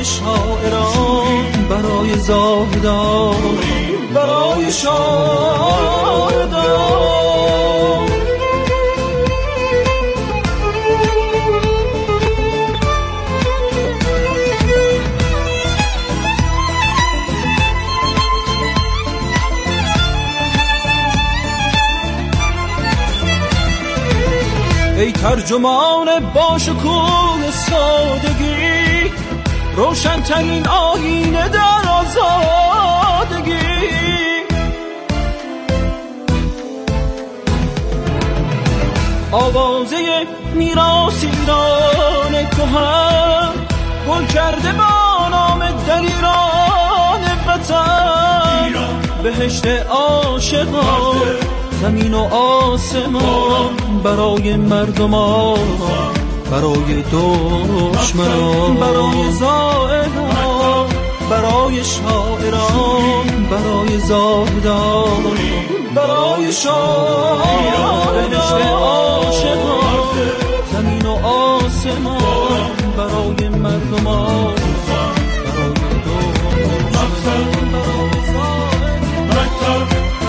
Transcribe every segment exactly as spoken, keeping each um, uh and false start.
برای شاعران، برای زاهدان، برای شاعران. ای ترجمان با شکوه سادگی، روشن‌ترین آینه در آزادگی. آوازه میراث ایران کهن، گل کرده با نام در ایران وطن. بهشت عاشقان، زمین و آسمان، برای مردمان، برای دشمنان، برای زائران، برای شاعران، برای زاهدان، برای شاعران. بهشت عاشقان، زمین و آسمان، برای مردمان، برای دشمنان، برای زائران.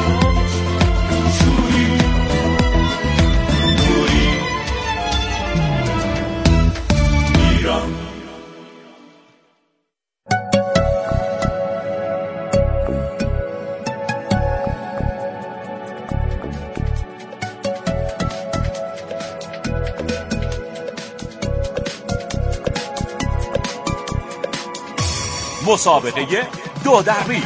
مسابقه دو در بیست.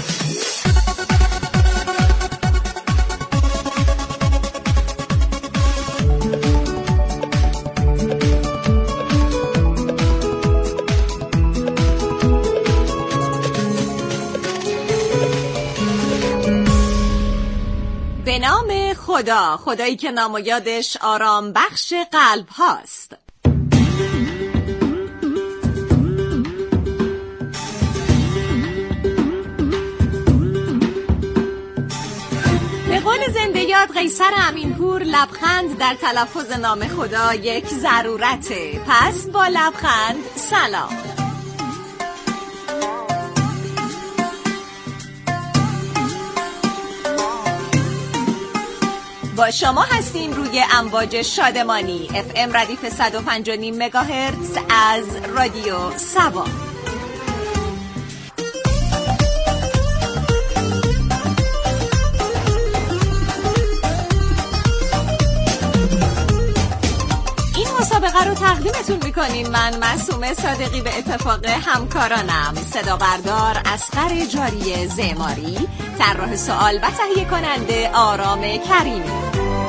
به نام خدا، خدایی که نام و یادش آرام بخش قلب هاست. قول زنده یاد قیصر امینپور، لبخند در تلفظ نام خدا یک ضرورته. پس با لبخند سلام. با شما هستیم روی امواج شادمانی اف ام ردیف صد و پنج و نیم مگاهرتز از رادیو سبا. مسابقه رو تقدیمتون میکنیم من معصومه صادقی به اتفاق همکارانم، صدا بردار اصغر جاری زماری، طراح سوال و تهیه کننده آرام کریمی.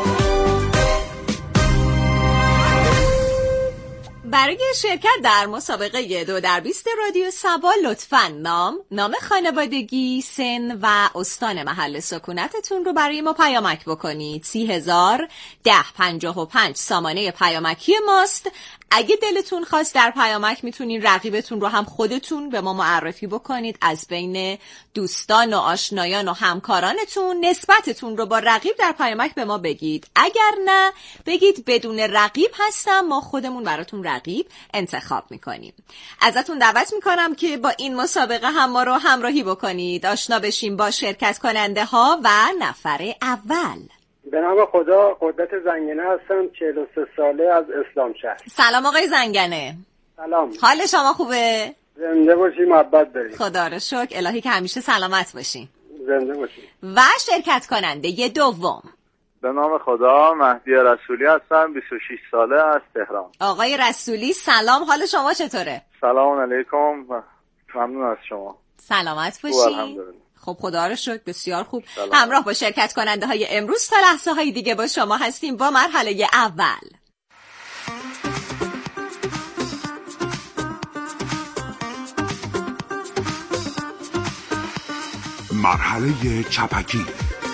برای شرکت در مسابقه دو در بیست رادیو سبا لطفاً نام، نام خانوادگی، سن و استان محل سکونتتون رو برای ما پیامک بکنید. سی هزار ده پنجاه و پنج سامانه پیامکی ماست. اگه دلتون خواست در پیامک میتونین رقیبتون رو هم خودتون به ما معرفی بکنید. از بین دوستان و آشنایان و همکارانتون نسبتتون رو با رقیب در پیامک به ما بگید. اگر نه بگید بدون رقیب هستم، ما خودمون براتون رقیب انتخاب میکنیم. ازتون دعوت میکنم که با این مسابقه هم ما رو همراهی بکنید، آشنا بشیم با شرکت کننده ها و نفر اول. به نام خدا، قدرت زنگنه هستم، چهل و سه ساله از اسلام شهر. سلام آقای زنگنه. سلام. حال شما خوبه؟ زنده باشی، محبت دارید. خدا رو شکر، الهی که همیشه سلامت باشین. زنده باشی. و شرکت کننده دوم. به نام خدا، مهدی رسولی هستم، بیست و شش ساله از تهران. آقای رسولی سلام، حال شما چطوره؟ سلام علیکم، ممنون از شما. سلامت باشین. خب خدا رو شکر، بسیار خوب. سلام. همراه با شرکت کننده های امروز تا لحظه های دیگه با شما هستیم با مرحله اول. مرحله چپکی.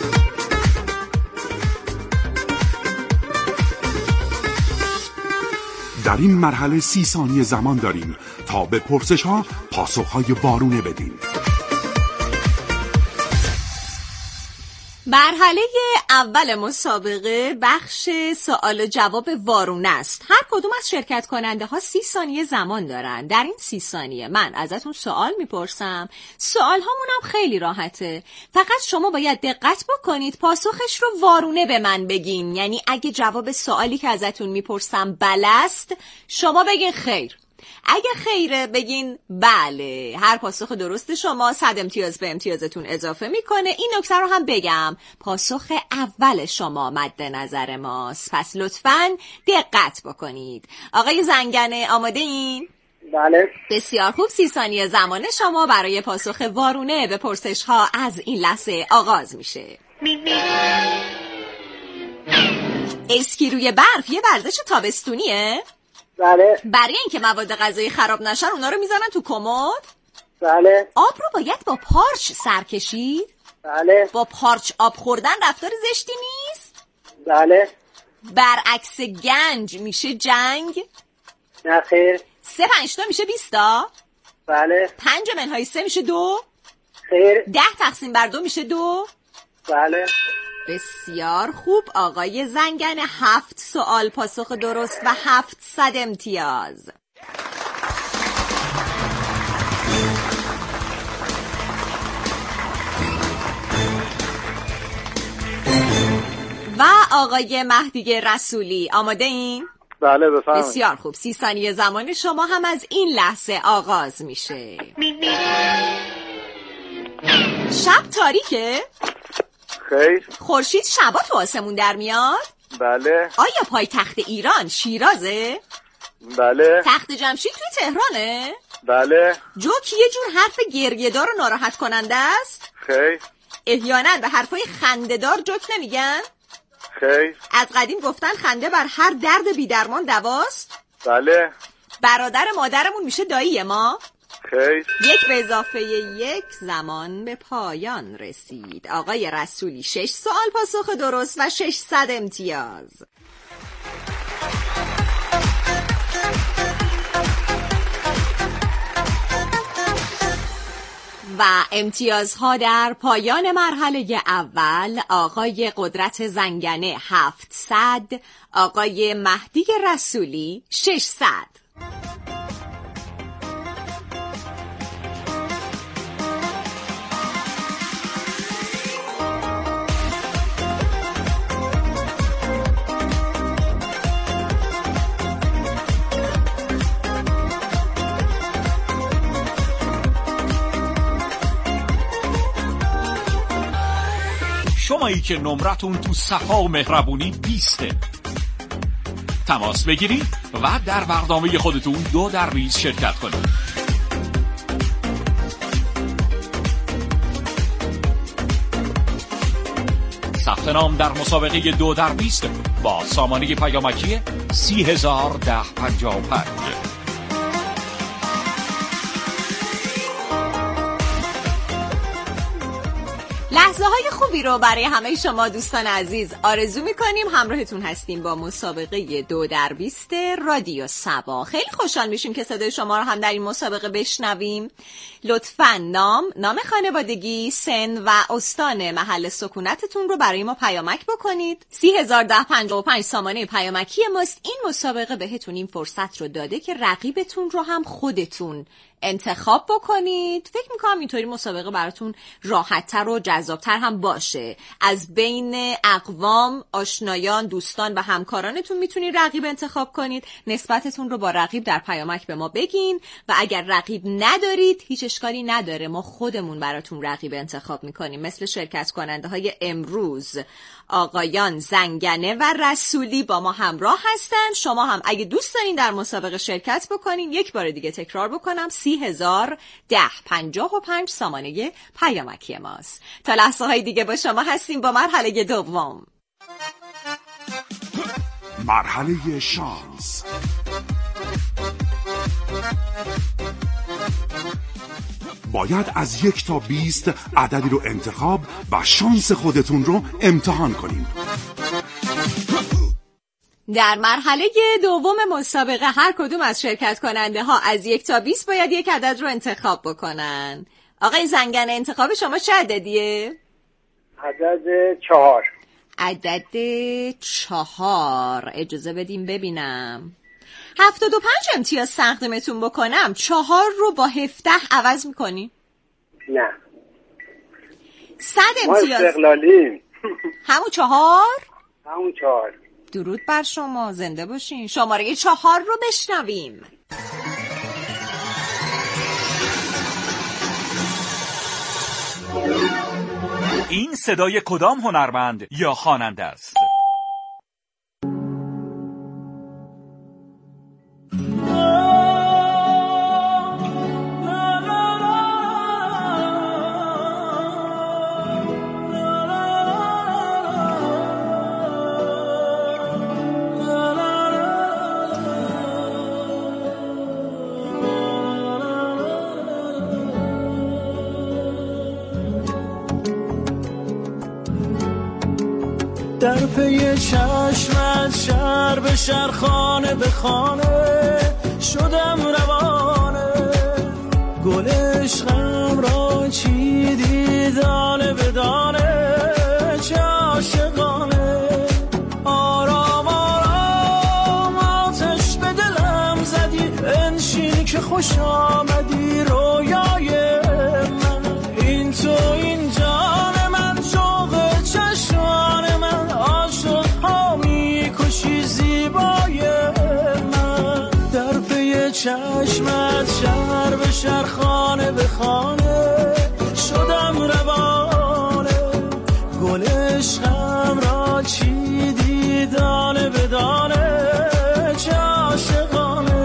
در این مرحله سی ثانیه زمان داریم تا به پرسش ها پاسخ های وارونه بدیم. مرحله اول مسابقه بخش سوال و جواب وارونه است. هر کدوم از شرکت کننده ها سی ثانیه زمان دارن. در این سی ثانیه من ازتون سوال میپرسم. سوال هامونم خیلی راحته. فقط شما باید دقت بکنید پاسخش رو وارونه به من بگین. یعنی اگه جواب سوالی که ازتون میپرسم بله است، شما بگین خیر. اگه خیره بگین بله. هر پاسخ درست شما صد امتیاز به امتیازتون اضافه میکنه. این نکته رو هم بگم، پاسخ اول شما مد نظر ماست، پس لطفاً دقت بکنید. آقای زنگنه آماده این؟ بله. بسیار خوب. سی ثانیه زمان شما برای پاسخ وارونه به پرسش ها از این لحظه آغاز میشه. اسکی روی برف یه ورزش تابستونیه؟ بله. برای اینکه مواد غذایی خراب نشن اونا رو میزنن تو کمد؟ بله. آب رو باید با پارچ سر کشید؟ بله. با پارچ آب خوردن رفتار زشتی نیست؟ بله. برعکس گنج میشه جنگ؟ نه خیر. سه پنج تا میشه بیستا؟ بله. پنج منهای سه میشه دو؟ خیر. ده تقسیم بر دو میشه دو؟ بله. بسیار خوب. آقای زنگنه هفت سوال پاسخ درست و هفتصد امتیاز. و آقای مهدی رسولی آماده این؟ بله بفرمایید. بسیار خوب. سی ثانیه زمان شما هم از این لحظه آغاز میشه. شب تاریکه؟ خیر. خورشید شبا تو آسمون در میاد؟ بله. آیا پایتخت ایران شیرازه؟ بله. تخت جمشید توی تهرانه؟ بله. جوک یه جور حرف گریه‌دار و ناراحت کننده است؟ خیر. احیانا به حرفای خنده‌دار جوک نمیگن؟ خیر. از قدیم گفتن خنده بر هر درد بی‌درمان دواست؟ بله. برادر مادرمون میشه دایی ما؟ خیر. یک به اضافه یک زمان به پایان رسید. آقای رسولی شش سوال پاسخ درست و ششصد امتیاز. و امتیازها در پایان مرحله اول: آقای قدرت زنگنه هفتصد، آقای مهدی رسولی ششصد. شمایی که نمرتون تو صفا و مهربونی بیسته، تماس بگیرید و در برنامه خودتون دو در ریز شرکت کنید. ثبت نام در مسابقه دو در بیست با سامانه پیامکی سی هزار ده پنجاه و پنج. لحظه های خوبی رو برای همه شما دوستان عزیز آرزو میکنیم. همراهتون هستیم با مسابقه دو در بیست رادیو صبا. خیلی خوشحال میشیم که صدای شما رو هم در این مسابقه بشنویم. لطفاً نام، نام خانوادگی، سن و استان محل سکونتتون رو برای ما پیامک بکنید. سی هزار ده پنجاه و پنج سامانه پیامکی ماست. این مسابقه بهتون این فرصت رو داده که رقیبتون رو هم خودتون انتخاب بکنید. فکر میکنم اینطوری مسابقه براتون راحت‌تر و جذابتر هم باشه. از بین اقوام، آشنایان، دوستان و همکارانتون میتونید رقیب انتخاب کنید. نسبتتون رو با رقیب در پیامک به ما بگین و اگر رقیب ندارید هیچ اشکالی نداره، ما خودمون براتون رقیب انتخاب میکنیم. مثل شرکت کننده های امروز آقایان زنگنه و رسولی با ما همراه هستن. شما هم اگه دوست دارین در مسابقه شرکت بکنین، یک بار دیگه تکرار بکنم، سی هزار ده پنجاه و پنج سامانه پیامکی ماست. تا لحظه های دیگه با شما هستیم با مرحله دوم، مرحله شانس. باید از یک تا بیست عددی رو انتخاب و شانس خودتون رو امتحان کنیم. در مرحله دوم مسابقه هر کدوم از شرکت کننده ها از یک تا بیست باید یک عدد رو انتخاب بکنن. آقای زنگنه انتخاب شما چه عددیه؟ عدد چهار. عدد چهار. اجازه بدیم ببینم. هفتاد و پنج امتیاز تقدیمتون بکنم، چهار رو با هفده عوض میکنی؟ نه. صد ما امتیاز. استقلالیم. همون چهار؟ همون چهار. درود بر شما، زنده باشین. شماره چهار رو بشنویم. این صدای کدام هنرمند یا خواننده است؟ در پی چشمت شهر به شهر، خانه به خانه شدم روانه. گل عشقم را چیدی دانه به دانه، چه عاشقانه. آرام آرام آتش به دلم زدی، انشین که خوش آمدی رویای من. این تو این جان من، شوق چشمان من، عاشق ها میکشی زیبای من. در پی چشمت شهر به شهر، خانه به خانه شدم روانه. گل عشقم را چیدی دانه به دانه، چه عاشقانه.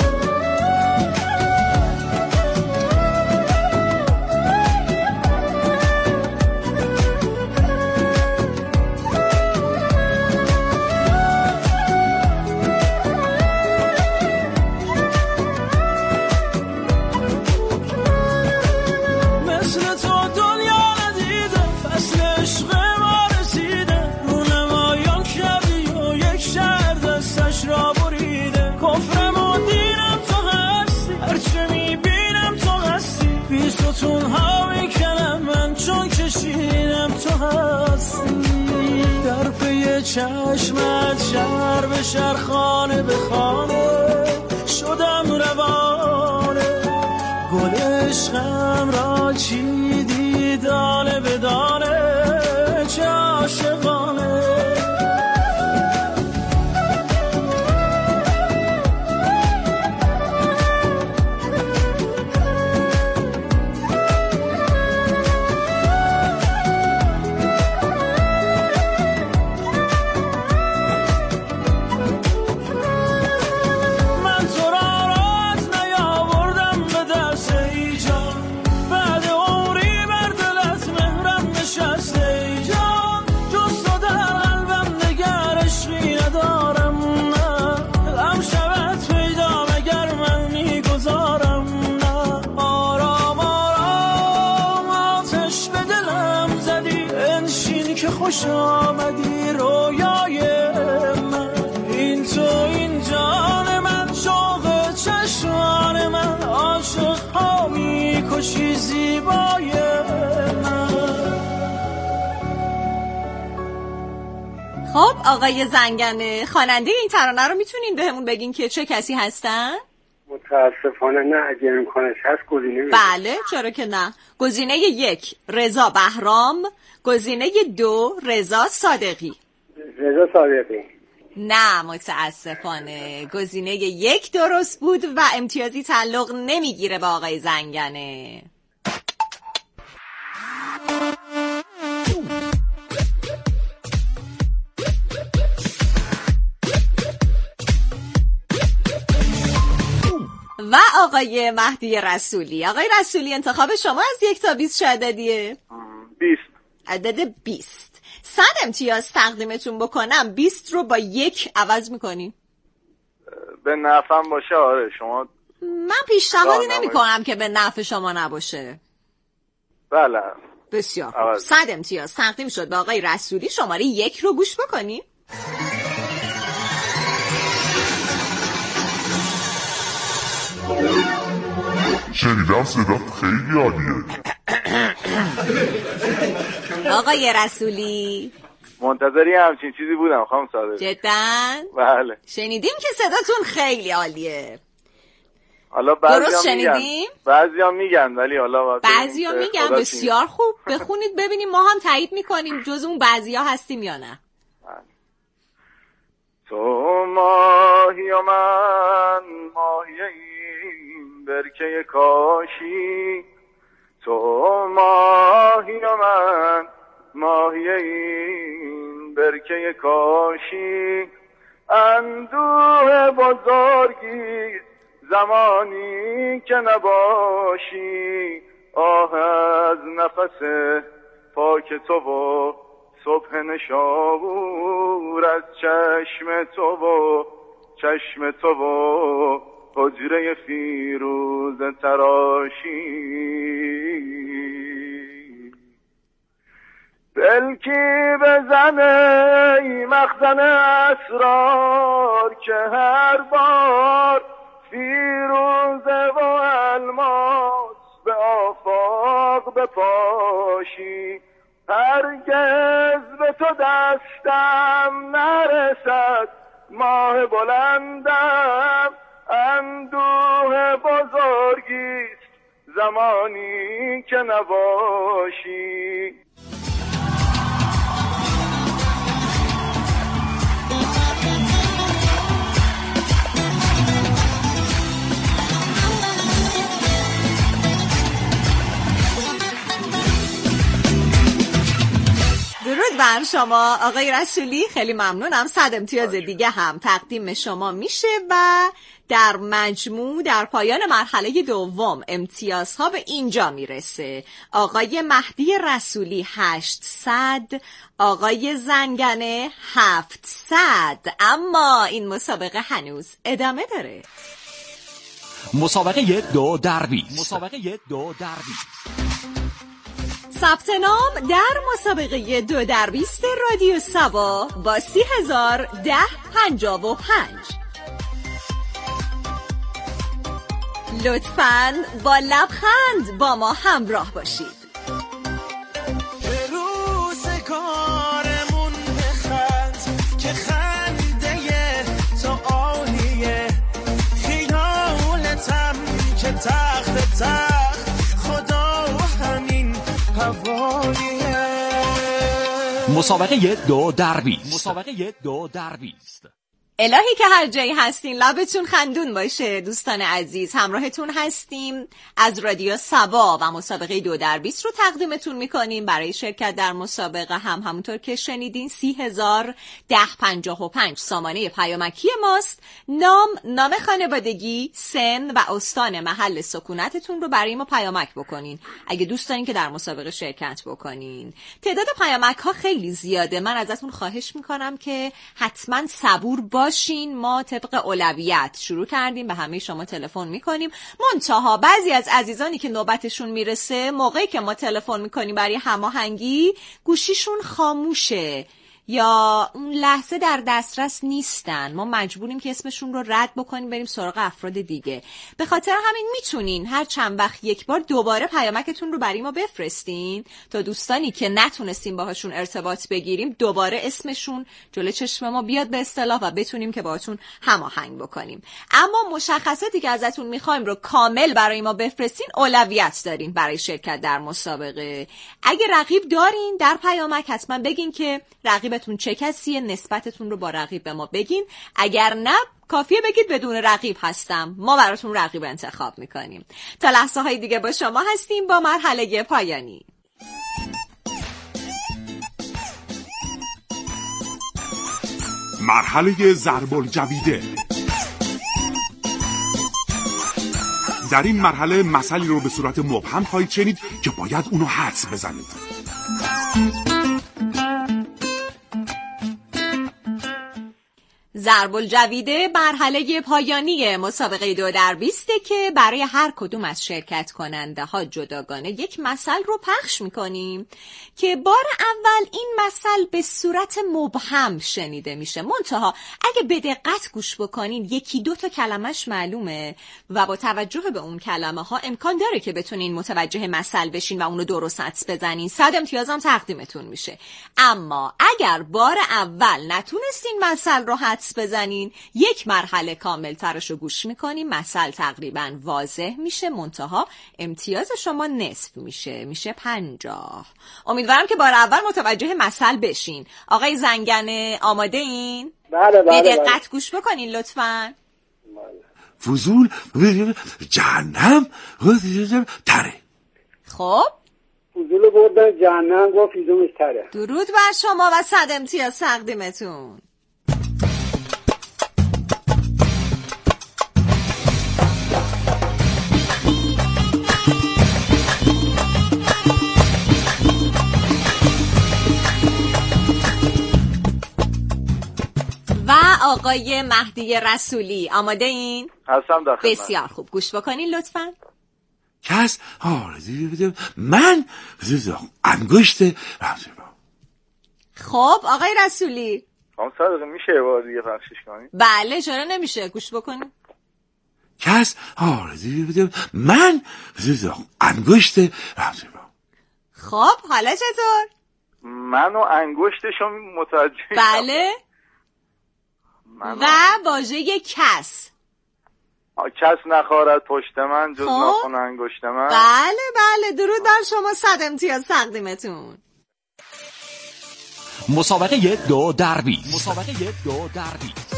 در پی چشمت شهر به شهر، خانه به خانه شدم روانه. گل عشقم را چیدی دانه به دانه، چه عاشقانه. خوش آمدی رویای من. این تو این جان من، شوق چشمان من، عاشق ها میکشی زیبای من. خب آقای زنگنه، خواننده این ترانه رو میتونین بهمون بگین که چه کسی هستن؟ متاسفانه نه، اگه امکانش هست گزینه میدم. بله چرا که نه. گزینه یک رضا بهرام، گزینه دو رضا صادقی. رضا صادقی. نه متاسفانه گزینه یک درست بود و امتیازی تعلق نمیگیره به آقای زنگنه. و آقای مهدی رسولی. آقای رسولی انتخاب شما از یک تا بیست چه عددیه؟ بیست. عدد بیست. صد امتیاز تقدیمتون بکنم، بیست رو با یک عوض میکنی؟ به نفعم باشه. آره شما. من پیشنهادی نمی کنم که به نفع شما نباشه. بله بسیار. صد امتیاز تقدیم شد به آقای رسولی. شماره یک رو گوش بکنی؟ شنیدم صدات خیلی عالیه. آقای رسولی منتظری همچین چیزی بودم خانم صادقی. جداً؟ بله. شنیدیم که صداتون خیلی عالیه. حالا بعضیا درست میگن شنیدیم؟ بعضیا میگن ولی حالا بعضیا میگن بسیار خوب. بخونید ببینیم ما هم تایید میکنیم جز اون بعضیا هستیم یا نه. تو ماهی و من ماهی این برکه کاشی، تو ماهی و من ماهی این برکه کاشی، اندوه بزرگی زمانی که نباشی، آه از نفس پاک تو و صبح نشابور، از چشم تو و چشم تو و حجره فیروز تراشی، بلکی بزنه ای مخزن اسرار، که هر بار فیروزه و الماس به آفاق بپاشی، هرگز به تو دستم نرسد ماه بلندم، اندوه بزرگیست زمانی که نباشی. درود بر شما آقای رسولی، خیلی ممنونم. صد امتیاز دیگه هم تقدیم شما میشه و در مجموع در پایان مرحله دوم امتیازها به اینجا میرسه. آقای مهدی رسولی هشتصد، آقای زنگنه هفتصد. اما این مسابقه هنوز ادامه داره. مسابقه دو در بیست. مسابقه دو در بیست. ثبت نام در مسابقه دو در بیست رادیو سبا با سی هزار ده پنجاه و پنج. لطفاً با لبخند با ما همراه باشید. به روز کارمون بخند که خنده تو عالیه، خیالتم که تخت تخت خدا همین حوالیه. مسابقه دو در بیست. مسابقه دو در بیست. الهی که هر جایی هستین لبتون خندون باشه. دوستان عزیز همراهتون هستیم از رادیو سبا و مسابقه دو در بیست رو تقدیمتون میکنیم. برای شرکت در مسابقه هم همونطور که شنیدین سی هزار ده پنجاه و پنج سامانه پیامکی ماست. نام، نام خانوادگی، سن و استان محل سکونتتون رو برای ما پیامک بکنین اگه دوست دارین که در مسابقه شرکت بکنین. تعداد پیامک ها خیلی زیاده، من ازتون خواهش میکنم که حتما صبور با باشین. ما طبق اولویت شروع کردیم به همه شما تلفن میکنیم، منتها بعضی از عزیزانی که نوبتشون میرسه موقعی که ما تلفن میکنیم برای هماهنگی گوشیشون خاموشه یا اون لحظه در دسترس نیستن، ما مجبوریم که اسمشون رو رد بکنیم بریم سراغ افراد دیگه. به خاطر همین میتونین هر چند وقت یک بار دوباره پیامکتون رو برای ما بفرستین تا دوستانی که نتونستیم باهاشون ارتباط بگیریم دوباره اسمشون جلوی چشم ما بیاد به اصطلاح و بتونیم که باهاتون هماهنگ بکنیم. اما مشخصاتی که ازتون میخوایم رو کامل برای ما بفرستین. اولویت دارین برای شرکت در مسابقه. اگه رقیب دارین در پیامک حتما بگین که رقیب تون چه کسیه، نسبتتون رو با رقیب به ما بگین. اگر نه کافیه بگید بدون رقیب هستم، ما براتون رقیب انتخاب میکنیم. تا لحظه های دیگه با شما هستیم با مرحله پایانی. مرحله ضرب الجویده. در این مرحله مسئله رو به صورت مبهم خواهید شنید که باید اونو حدس بزنید. ضرب الجویده مرحله پایانی مسابقه دو در بیسته که برای هر کدوم از شرکت کننده ها جداگانه یک مثل رو پخش میکنیم که بار اول این مثل به صورت مبهم شنیده میشه، منتها اگه به دقت گوش بکنین یکی دو تا کلمش معلومه و با توجه به اون کلمه ها امکان داره که بتونین متوجه مثل بشین و اونو درست حدس بزنین. صد امتیازم تقدیمتون میشه. اما اگر بار اول نتونستین مثل رو حدس بزنین، یک مرحله کامل ترش رو گوش میکنین، مثل تقریبا واضح میشه، منتها امتیاز شما نصف میشه، میشه پنجاه. امیدوارم که بار اول متوجه مثل بشین. آقای زنگنه آماده این؟ بله بله. به دقت گوش بکنین لطفاً. فضول جهنم تره. خب فضول بردن جهنم گفت فیزومش تره. درود بر شما و صد امتیاز تقدیمتون. و آقای مهدی رسولی آماده این؟ هستم داخل. بسیار خوب، گوش بکنین لطفاً. کس من انگشت. خب آقای رسولی. خانم صادقی میشه یه بار دیگه پخشش کنید؟ بله چرا نمیشه، گوش بکنین. کس من انگشت. خب حالا چطور؟ من و انگشتشو متوجه. بله. من و واژه کس. کس نخارد پشت من جز خب؟ ناخن انگشت من. بله بله، درود بر شما، صد امتیاز تقدیمتون. مسابقه دو در بیست. مسابقه دو در بیست.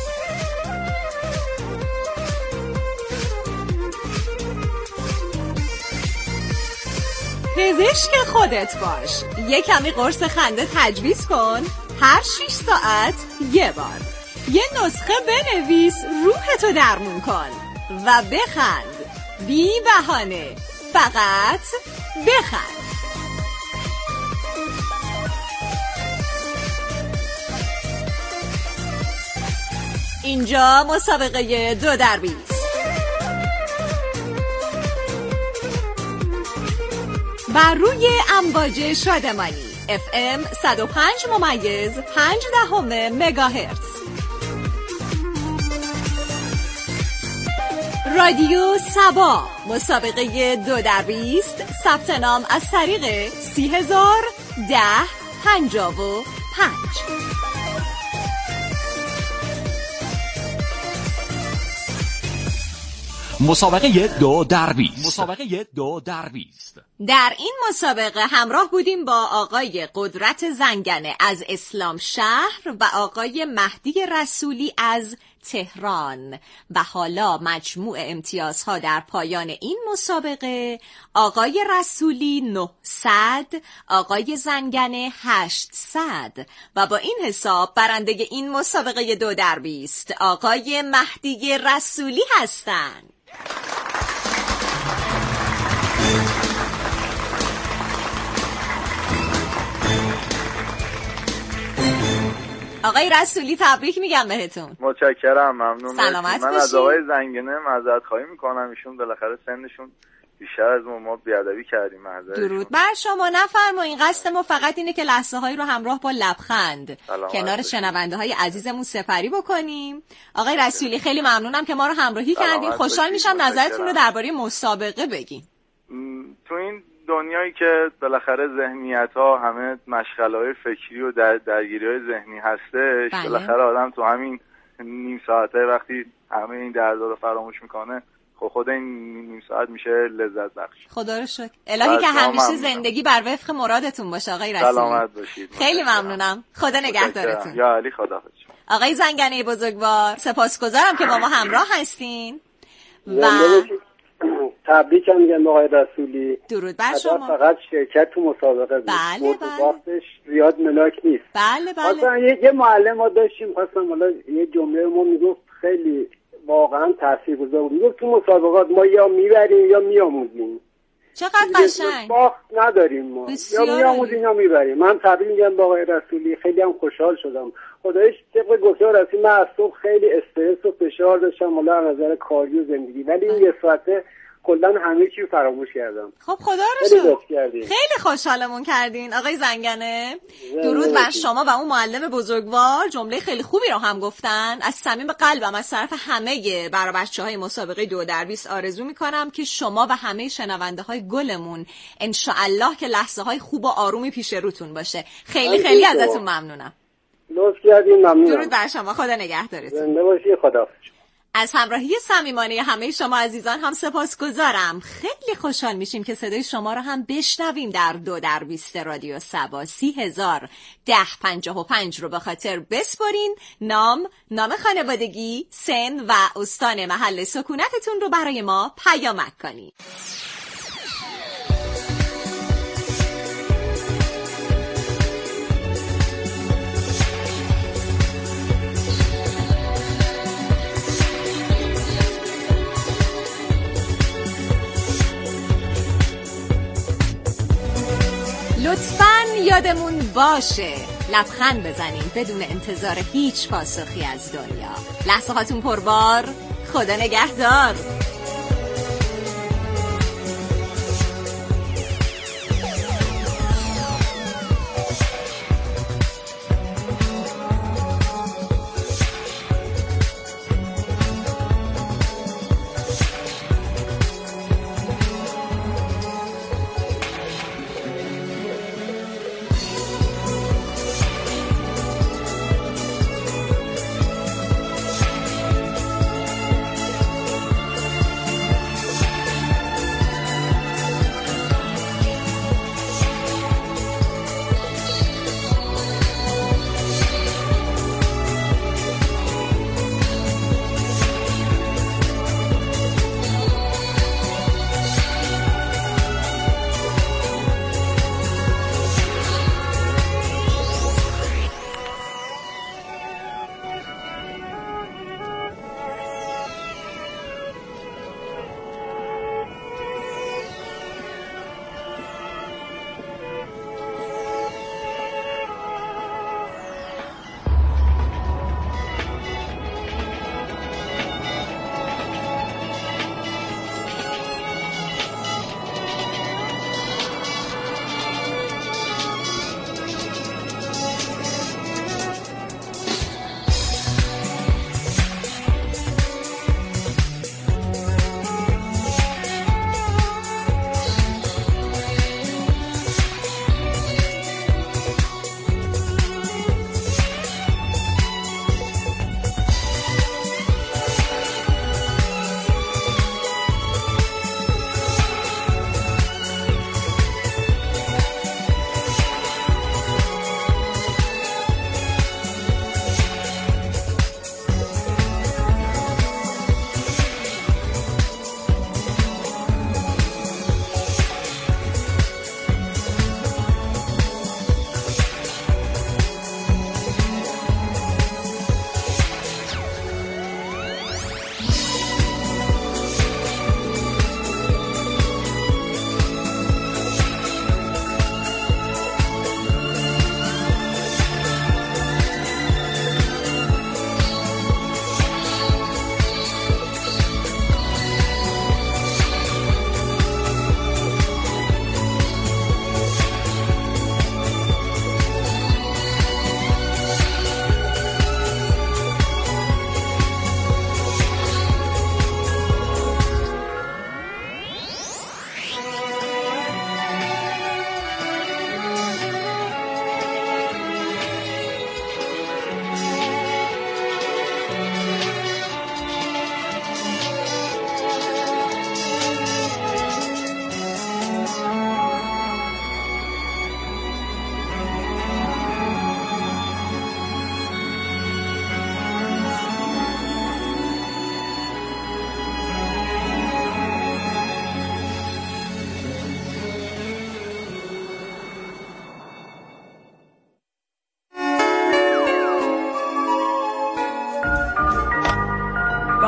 پزشک خودت باش. یه کمی قرص خنده تجویز کن. هر شیش ساعت یه بار یه نسخه بنویس، روحتو درمون کن و بخند بی بهانه، فقط بخند. اینجا مسابقه دو در بیست. بر روی امواج شادمانی اف ام صد و پنج ممیز پنج دهم مگاهرتز، رادیو سبا، مسابقه دو در بیست، ثبت نام از طریق سی هزار ده پنجاه و پنج. مسابقه دو در بیست. مسابقه دو در بیست. در این مسابقه همراه بودیم با آقای قدرت زنگنه از اسلام شهر و آقای مهدی رسولی از تهران و حالا مجموع امتیازها در پایان این مسابقه: آقای رسولی نهصد، آقای زنگنه هشتصد و با این حساب برنده این مسابقه دو در بیست آقای مهدی رسولی هستند. آقای رسولی تبریک میگم بهتون. متشکرم، ممنون. سلامت من باشید. از آقای زنگنه معذرت خواهی میکنم، ایشون بالاخره سنشون بیشتر از ما ما بیادبی کردیم. معذرت. درود بر شما، نفرمایین. قصد ما فقط اینه که لحظه هایی رو همراه با لبخند کنار شنونده های عزیزمون سپری بکنیم. آقای رسولی خیلی ممنونم که ما رو همراهی کردیم. خوشحال میشم نظرتون رو درباره مسابقه بگین. تو این دنیایی که بالاخره ذهنیت ها همه مشغله های فکری و در درگیری های ذهنی هستش، بله. بالاخره آدم تو همین نیم ساعته وقتی همه این دردا رو فراموش میکنه، خب خود این نیم ساعت میشه لذت بخش. خدا رو شکر. الهی که همیشه زندگی بر وفق مرادتون باشه آقای رسولی. سلامت باشید. خیلی ممنونم. خدا نگهدارتون. یا علی خداحافظ. آقای زنگنه بزرگوار، سپاسگزارم که با ما همراه هستین و تبریک هم میگم آقای رسولی. درود بر شما. فقط شرکت تو مسابقه بود. بله بله. وقتش زیاد ملاک نیست. بله بله. اصلا یه, یه معلم ما داشتیم، خواستم حالا یه جمله ما میگفت خیلی واقعا تاثیرگذار بود. میگفت تو مسابقات ما یا میبریم یا میآموزیم. چقدر قشنگ. باخت نداریم ما، یا میاموزیم یا میبریم. من تبریک میگم با آقای رسولی، خیلی هم خوشحال شدم. خدایش طبق گفته رسولی من از صبح خیلی استرس و فشار داشتم والا از نظر کاری و زندگی، ولی این یه ساعته کلا همه چی فراموش کردم. خب خدا رو شکر. خیلی خوشحالمون کردین آقای زنگنه. درود بر شما و اون معلم بزرگوار. جمله خیلی خوبی رو هم گفتن. از صمیم قلبم از طرف همه برای بچه‌های مسابقه دو در بیست آرزو میکنم که شما و همه شنونده های گلمون ان شاء الله که لحظه های خوب و آرومی پیش روتون باشه. خیلی خیلی ازتون ممنونم. لطف کردین، ممنونم. درود بر شما، خدا نگهدارتون. زنده باشی، خدا. از همراهی صمیمانه همه شما عزیزان هم سپاسگزارم. خیلی خوشحال میشیم که صدای شما رو هم بشنویم در دو در بیست رادیو سبا. سی هزار ده پنجاه و پنج رو به خاطر بسپرین. نام، نام خانوادگی، سن و استان محل سکونتتون رو برای ما پیامک کنید. لطفاً یادمون باشه لبخند بزنیم بدون انتظار هیچ پاسخی از دنیا. لحظه هاتون پربار. خدا نگهدار.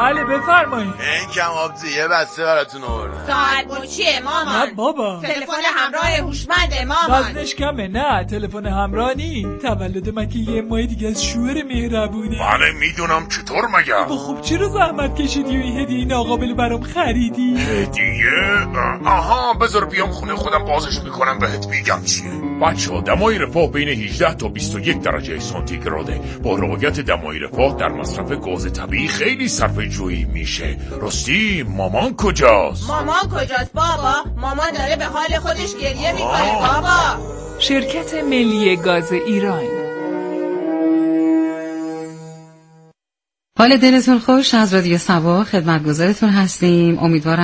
بله بفرمایید. این کم آبزی یه بسته براتون آوردم. ساعت مچیه مامان؟ نه بابا. تلفن همراه هوشمند مامان؟ وزنش کمه. نه تلفن همراه نی. تولد مگه یه ماه دیگه از شوهر مهربونی. من میدونم چطور مگه. با خب چرا زحمت کشیدی و این هدیه ناقابل برام خریدی؟ هدیه؟ آها بذار بیام خونه خودم بازش میکنم بهت میگم چیه. بچه‌ها دمای رفاه بین هجده تا بیست و یک درجه سانتیگراده. با رعایت دمای رفاه در مصرف گاز طبیعی خیلی صرفه جویی میشه. راستی مامان کجاست؟ مامان کجاست بابا؟ مامان داره به حال خودش گریه میکنه بابا. شرکت ملی گاز ایران. حال دلتون خوش؟ از رادیو سبا خدمتگزارتون هستیم. امیدوارم